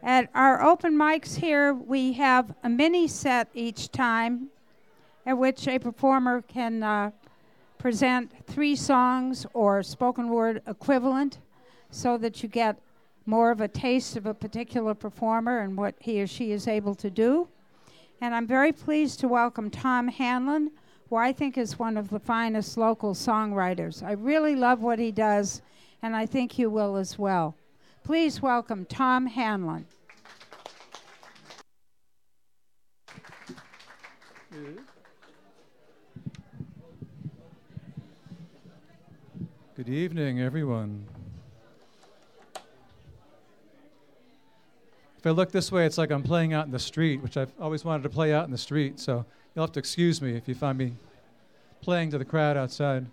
At our open mics here, we have a mini set each time at which a performer can present 3 songs or spoken word equivalent so that you get more of a taste of a particular performer and what he or she is able to do. And I'm very pleased to welcome Tom Hanlon, who I think is one of the finest local songwriters. I really love what he does, and I think you will as well. Please welcome Tom Hanlon. Good evening, everyone. If I look this way, it's like I'm playing out in the street, which I've always wanted to play out in the street, so you'll have to excuse me if you find me playing to the crowd outside.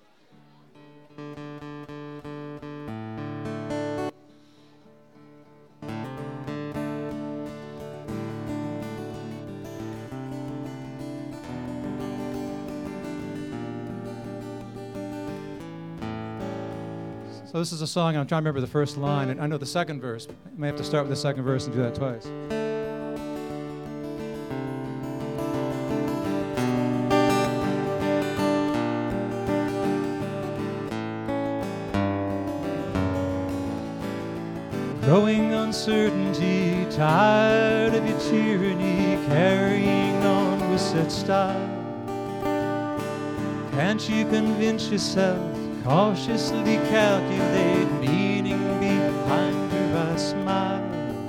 So this is a song, I'm trying to remember the first line, and I know the second verse. I may have to start with the second verse and do that twice. Growing uncertainty, tired of your tyranny, carrying on with set style. Can't you convince yourself? Cautiously calculate meaning behind your smile.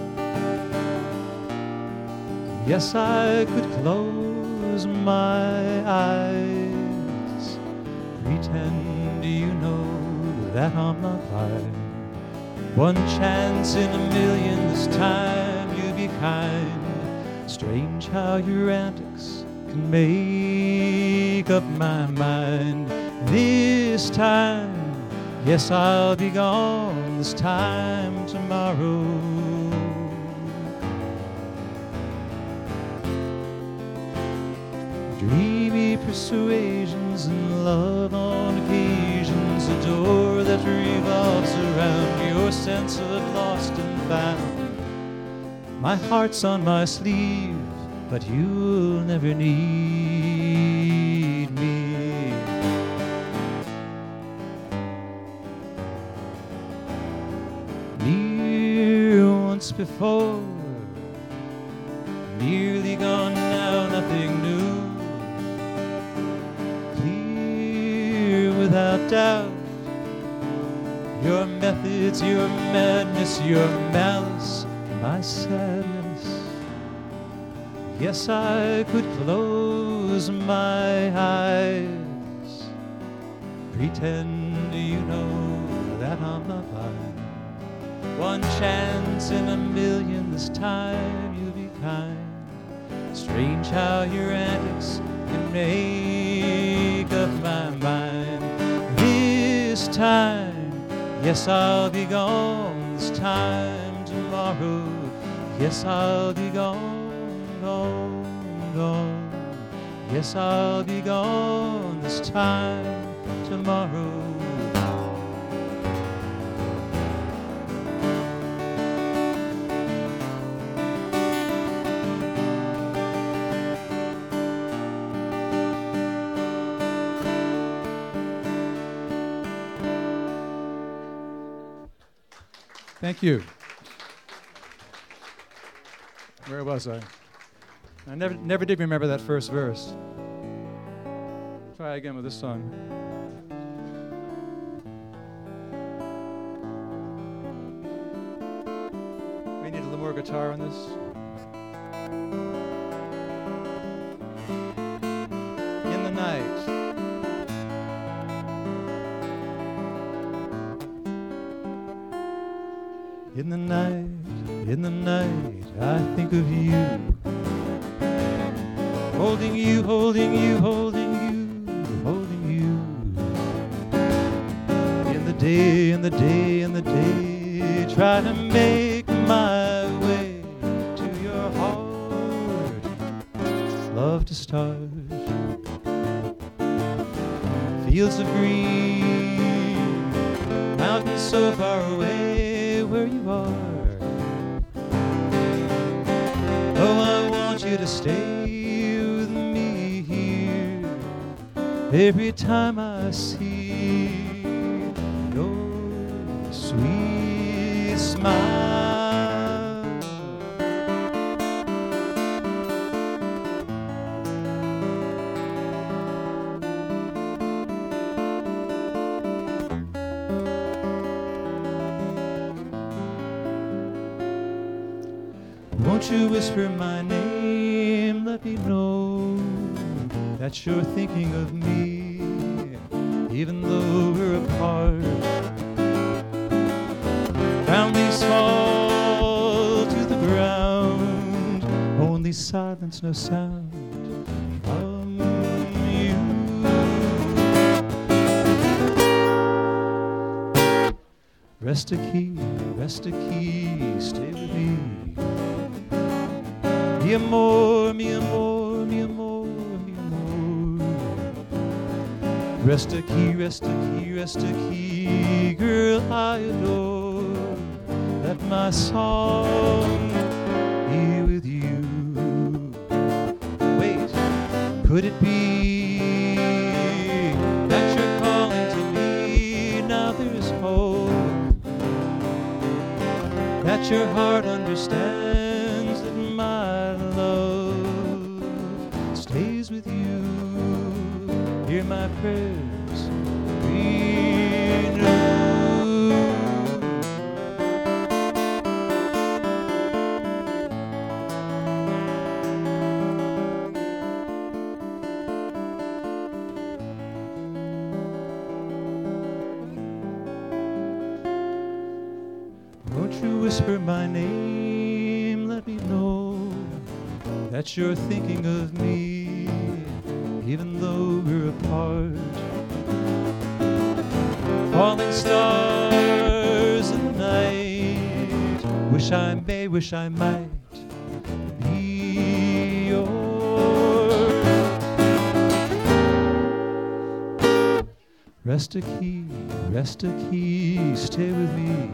Yes, I could close my eyes, pretend you know that I'm not lying. One chance in a million, this time you'll be kind. Strange how your antics can make up my mind. This time, yes, I'll be gone this time tomorrow. Dreamy persuasions and love on occasions, a door that revolves around your sense of lost and found. My heart's on my sleeve, but you'll never need me. Before, nearly gone now, nothing new. Clear without doubt, your methods, your madness, your malice, my sadness. Yes, I could close my eyes, pretend you know that I'm not lying. One chance in a million, this time you'll be kind. Strange how your antics can make up my mind. This time, yes, I'll be gone. This time tomorrow, yes, I'll be gone, gone, gone. Yes, I'll be gone. This time tomorrow. Thank you. Where was I? I never did remember that first verse. Try again with this song. We need a little more guitar on this. In the night. In the night, I think of you. Holding you, holding you, holding you, holding you. In the day, in the day, in the day, try to make my way to your heart. Love to start. Fields of green, mountains so far away where you are. you to stay with me here every time I see your sweet smile. Won't you whisper my name? Let me know that you're thinking of me, even though we're apart. Round these fall to the ground, only silence, no sound from you. Rest a key, stay with me. Mi amor, mi amor, mi amor, mi amor. Rest a key, rest a key, rest a key, girl I adore. Let my song be with you. Wait, could it be that you're calling to me? Now there's hope that your heart understands that my love stays with you. Hear my prayers renew. Won't you whisper my name? Let me know that you're thinking of me, even though we're apart. Falling stars in the night, wish I may, wish I might be yours. Rest a key, stay with me.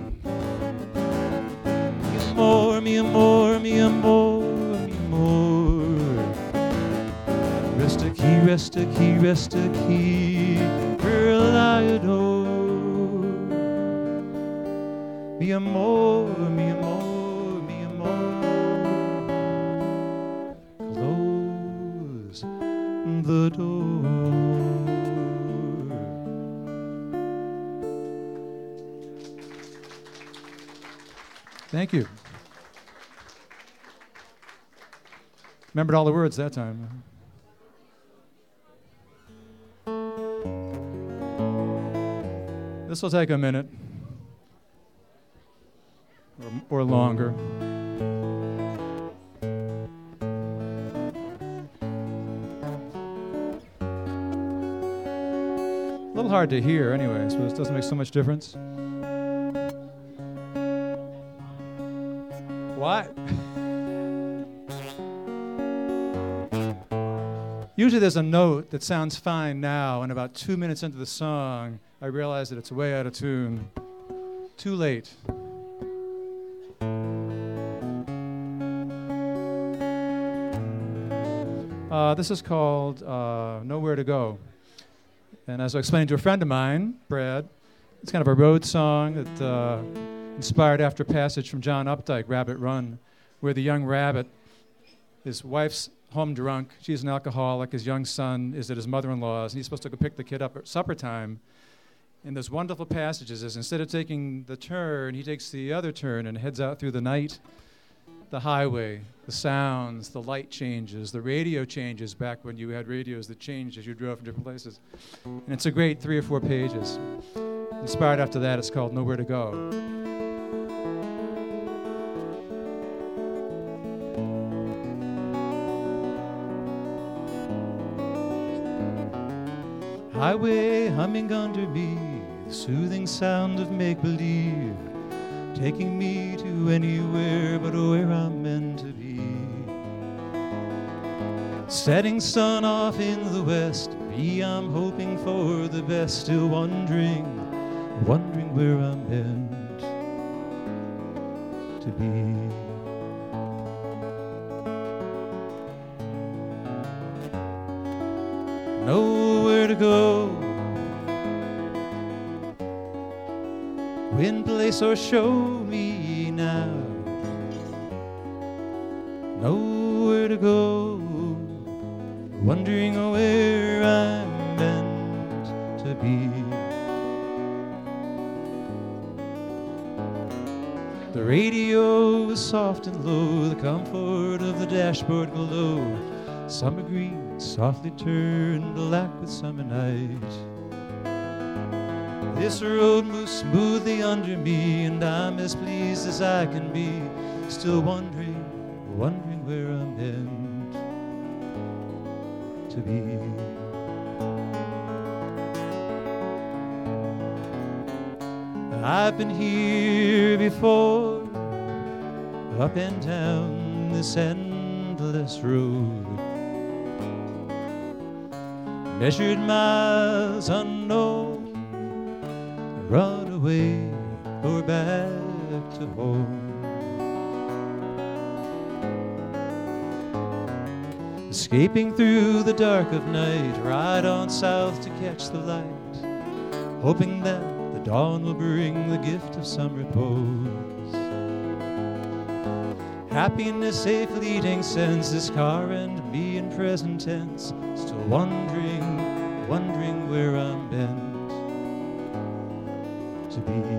Mi amor, mi amor, mi amor. Rest a key, rest a key, rest a key, girl I adore. Mi amor, mi amor, mi amor. Close the door. Thank you. Remembered all the words that time. This will take a minute or longer. A little hard to hear anyway, so this doesn't make so much difference. What? Usually there's a note that sounds fine now, and about 2 minutes into the song, I realize that it's way out of tune. Too late. This is called Nowhere to Go. And as I explained to a friend of mine, Brad, it's kind of a road song that inspired after passage from John Updike, Rabbit Run, where the young rabbit, his wife's home drunk, she's an alcoholic, his young son is at his mother-in-law's, and he's supposed to go pick the kid up at supper time. And those wonderful passages is instead of taking the turn, he takes the other turn and heads out through the night, the highway, the sounds, the light changes, the radio changes back when you had radios that changed as you drove from different places. And it's a great 3 or 4 pages. Inspired after that, it's called Nowhere to Go. Highway humming under me, the soothing sound of make-believe, taking me to anywhere but where I'm meant to be. Setting sun off in the west, me I'm hoping for the best, still wondering where I'm meant to be. nowhere to go. Win, place, or show me now. Nowhere to go, wondering where I'm meant to be. The radio is soft and low, the comfort of the dashboard glowed. Summer green softly turned black with summer night. This road moves smoothly under me, and I'm as pleased as I can be, still wondering where I'm meant to be. I've been here before, up and down this endless road, measured miles unknown, run away or back to home. Escaping through the dark of night, ride on south to catch the light, hoping that the dawn will bring the gift of some repose. Happiness a fleeting sense, this car and me in present tense, still wondering where I'm meant to be.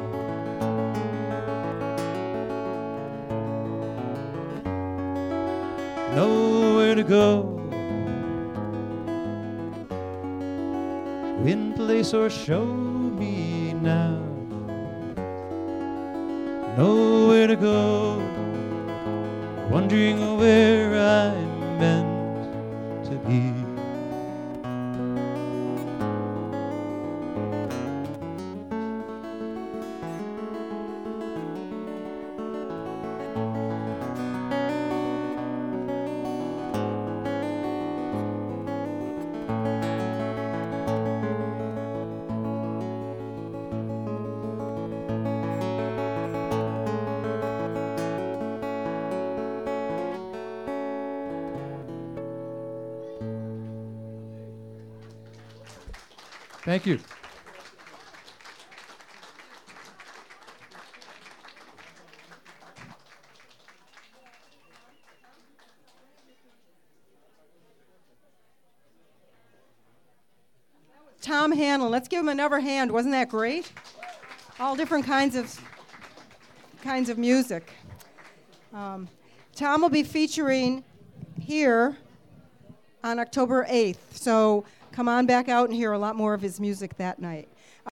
Nowhere to go, win, place, or show me now. Nowhere to go, wondering where I'm meant to be. Thank you. Tom Hanlon, let's give him another hand. Wasn't that great? All different kinds of music. Tom will be featuring here on October 8th, so come on back out and hear a lot more of his music that night.